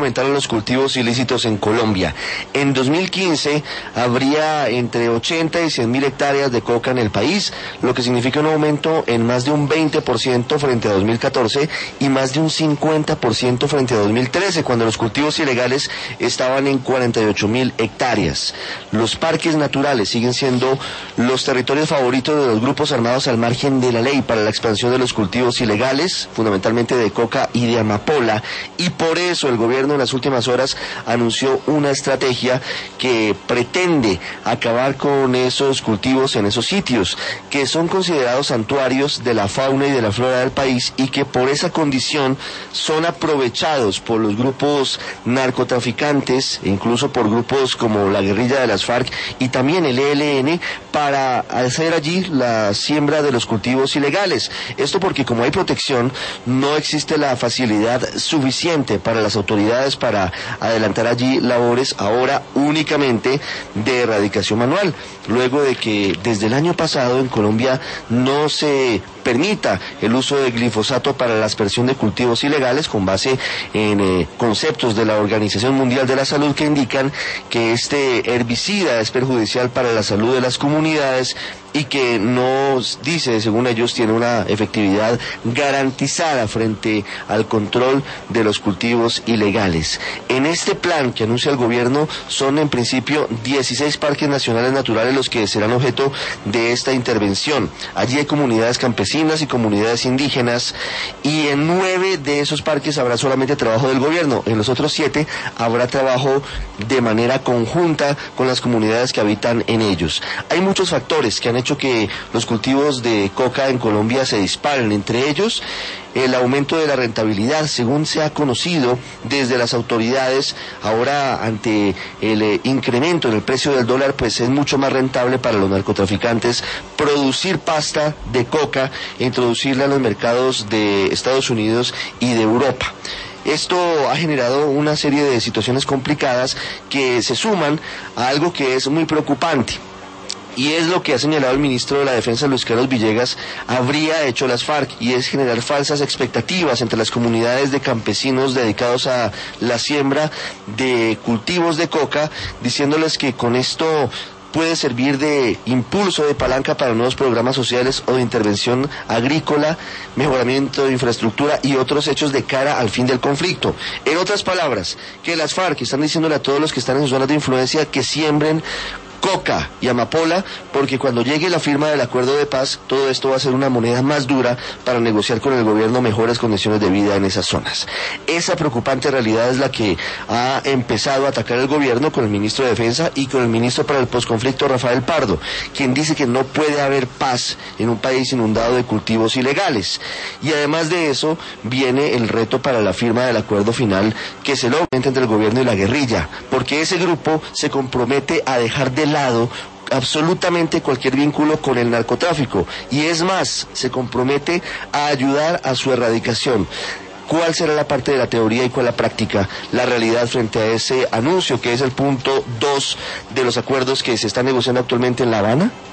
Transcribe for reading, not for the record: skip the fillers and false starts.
aumentaron los cultivos ilícitos en Colombia. En 2015 habría entre 80 y 100 mil hectáreas de coca en el país, lo que significa un aumento en más de un 20% frente a 2014 y más de un 50% frente a 2013, cuando los cultivos ilegales estaban en 48 mil hectáreas. Los parques naturales siguen siendo los territorios favoritos de los grupos armados al margen de la ley para la expansión de los cultivos ilegales, fundamentalmente de coca y de amapola, y por eso el gobierno en las últimas horas anunció una estrategia que pretende acabar con esos cultivos en esos sitios, que son considerados santuarios de la fauna y de la flora del país y que por esa condición son aprovechados por los grupos narcotraficantes, e incluso por grupos como la guerrilla de las FARC y también el ELN, para hacer allí la siembra de los cultivos ilegales. Esto porque como hay protección, no existe la facilidad suficiente para las autoridades para adelantar allí labores ahora únicamente de erradicación manual, luego de que desde el año pasado en Colombia no se permita el uso de glifosato para la aspersión de cultivos ilegales con base en conceptos de la Organización Mundial de la Salud que indican que este herbicida es perjudicial para la salud de las comunidades y que no, dice, según ellos, tiene una efectividad garantizada frente al control de los cultivos ilegales. En este plan que anuncia el gobierno son en principio 16 parques nacionales naturales los que serán objeto de esta intervención. Allí hay comunidades campesinas y comunidades indígenas y en 9 de esos parques habrá solamente trabajo del gobierno. En los otros 7 habrá trabajo de manera conjunta con las comunidades que habitan en ellos. Hay muchos factores que han hecho que los cultivos de coca en Colombia se disparen, entre ellos el aumento de la rentabilidad, según se ha conocido desde las autoridades. Ahora, ante el incremento en el precio del dólar, pues es mucho más rentable para los narcotraficantes producir pasta de coca e introducirla en los mercados de Estados Unidos y de Europa. Esto ha generado una serie de situaciones complicadas que se suman a algo que es muy preocupante. Y es lo que ha señalado el ministro de la Defensa, Luis Carlos Villegas, habría hecho las FARC, y es generar falsas expectativas entre las comunidades de campesinos dedicados a la siembra de cultivos de coca, diciéndoles que con esto puede servir de impulso, de palanca para nuevos programas sociales o de intervención agrícola, mejoramiento de infraestructura y otros hechos de cara al fin del conflicto. En otras palabras, que las FARC están diciéndole a todos los que están en sus zonas de influencia que siembren coca y amapola, porque cuando llegue la firma del acuerdo de paz, todo esto va a ser una moneda más dura para negociar con el gobierno mejores condiciones de vida en esas zonas. Esa preocupante realidad es la que ha empezado a atacar el gobierno con el ministro de Defensa y con el ministro para el posconflicto, Rafael Pardo, quien dice que no puede haber paz en un país inundado de cultivos ilegales. Y además de eso, viene el reto para la firma del acuerdo final que se logra entre el gobierno y la guerrilla, porque ese grupo se compromete a dejar de lado absolutamente cualquier vínculo con el narcotráfico y es más, se compromete a ayudar a su erradicación. ¿Cuál será la parte de la teoría y cuál la práctica, la realidad frente a ese anuncio que es el punto 2 de los acuerdos que se están negociando actualmente en La Habana?